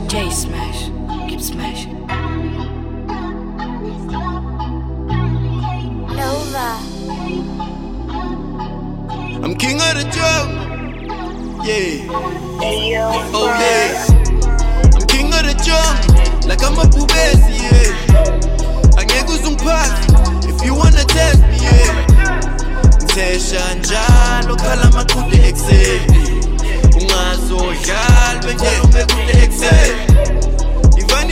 J smash, keep smashing. Nova. I'm king of the jungle. Yeah. Oh yeah. I'm king of the jungle. Like I'm a pubesi, yeah. Angeke uzungiphathe if you wanna test me, yeah. Ngithesha njalo khala amaqude ekuseni. Ungazodlala bese umekude ekuseni. Ivan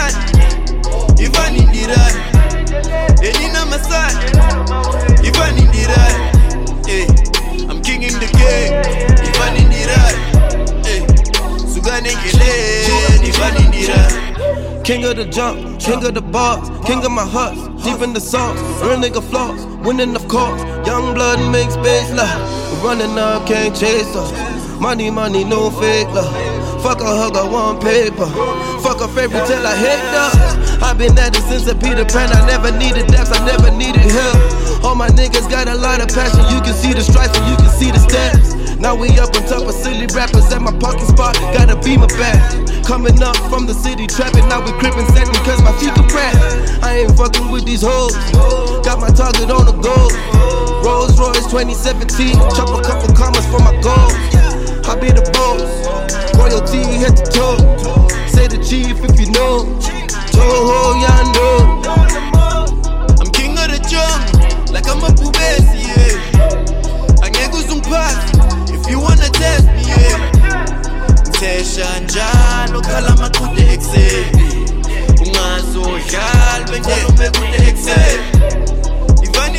Indirani. Elina Masani. Ivan Indirani. Hey, I'm king in the game. Ivan Indirani. Hey, Sugane Gele. Ivan Indirani. King of the jump, king of the bars, king of my hearts, deep in the sauce, real nigga flaws, winning of course, young blood makes space love, running up can't chase us, money, no fake love, fuck a hug, I want paper, fuck a fairy tale, I hate up, I've been at it since a Peter Pan, I never needed depths, I never needed help, all my niggas got a lot of passion, you can see the stripes and you can see the steps. Now we up on top of silly rappers at my parking spot, gotta be my bag. Coming up from the city trapping, now we crippin' setting cause my feet can rap. I ain't fucking with these hoes, got my target on the goal. Rolls Royce 2017, chop a couple commas for my goals. I be the boss, royalty head to toe. Say the chief if you know, Toho, yeah I know. I'm king of the jungle, like I'm a pubesi, yeah. Angeke uzungiphathe if you wanna test me, yeah. Ngithesha njalo khala amaqude ekuseni. Ungazodlala bese umekude ekuseni. Ivan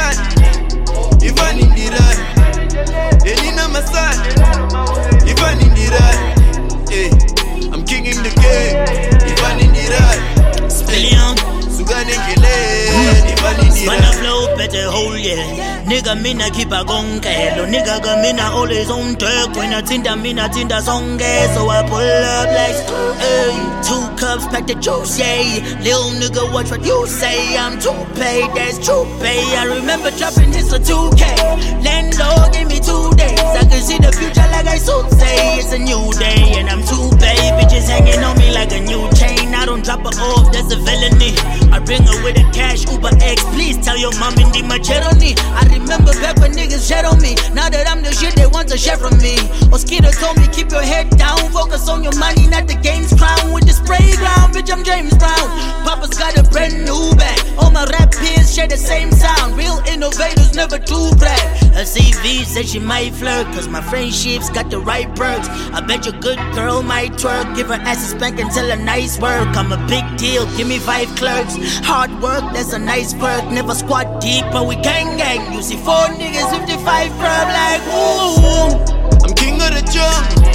Indirani. Elina Masani. Ivan Indirani. Hey, I'm king in the game. Ivan Indirani. Spillion. Sugane Gele. Ivan Indirani. Wanna flow better hold yeah. Nigga mina keep a gonke. Lo nigga ga mina always on track. When I tinda mina tinda songe. So I pull up like hey. 2 cups pack the juice, yeah. Lil nigga watch what you say. I'm too paid, that's true pay. I remember dropping this for 2K. Landlord gave me 2 days. I can see the future like I should say. It's a new day and I'm too paid. Bitches hanging on me like a new chain. I don't drop her off, that's a felony. I bring her with a cash Uber X. Please tell your mom in the macheroni. I remember back when niggas shed on me. Now that I'm the shit, they want to share from me. Oskito told me keep your head down. Focus on your money, not the game's crown. With the spray ground, bitch, I'm James Brown. Papa's got a brand new bag. All my rap peers share the same sound. Real innovators never too brag. Her CV said she might flirt, cause my friendships got the right perks. I bet your good girl might twerk. Give her ass a spank and tell her nice work. I'm a big deal, give me 5 clerks. Hard work, that's a nice perk. Never squat deep, but we gang. You see 4 niggas, 55 firm like ooh. I'm king of the jungle,